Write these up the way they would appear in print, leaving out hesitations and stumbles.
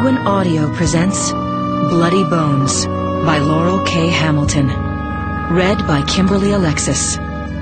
Penguin Audio presents Bloody Bones by Laurel K. Hamilton. Read by Kimberly Alexis.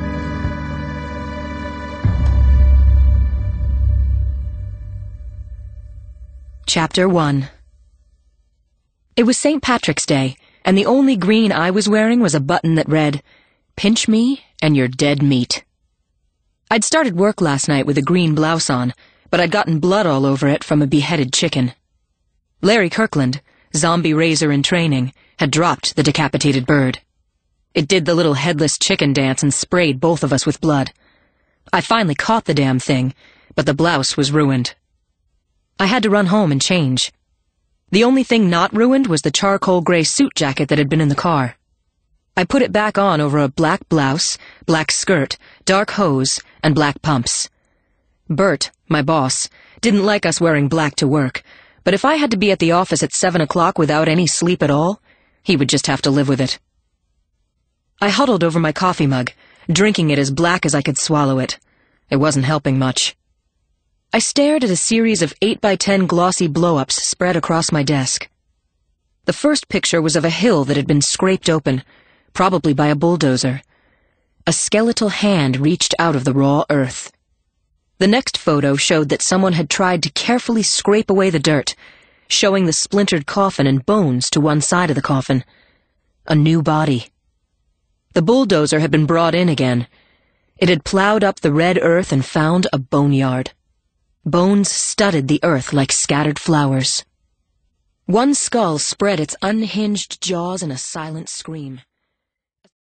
Chapter 1. It was St. Patrick's Day, and the only green I was wearing was a button that read, "Pinch me and you're dead meat." I'd started work last night with a green blouse on, but I'd gotten blood all over it from a beheaded chicken. Larry Kirkland, zombie raiser in training, had dropped the decapitated bird. It did the little headless chicken dance and sprayed both of us with blood. I finally caught the damn thing, but the blouse was ruined. I had to run home and change. The only thing not ruined was the charcoal gray suit jacket that had been in the car. I put it back on over a black blouse, black skirt, dark hose, and black pumps. Bert, my boss, didn't like us wearing black to work, but if I had to be at the office at 7 o'clock without any sleep at all, he would just have to live with it. I huddled over my coffee mug, drinking it as black as I could swallow it. It wasn't helping much. I stared at a series of 8x10 glossy blow-ups spread across my desk. The first picture was of a hill that had been scraped open, probably by a bulldozer. A skeletal hand reached out of the raw earth. The next photo showed that someone had tried to carefully scrape away the dirt, showing the splintered coffin and bones to one side of the coffin. A new body. The bulldozer had been brought in again. It had plowed up the red earth and found a boneyard. Bones studded the earth like scattered flowers. One skull spread its unhinged jaws in a silent scream.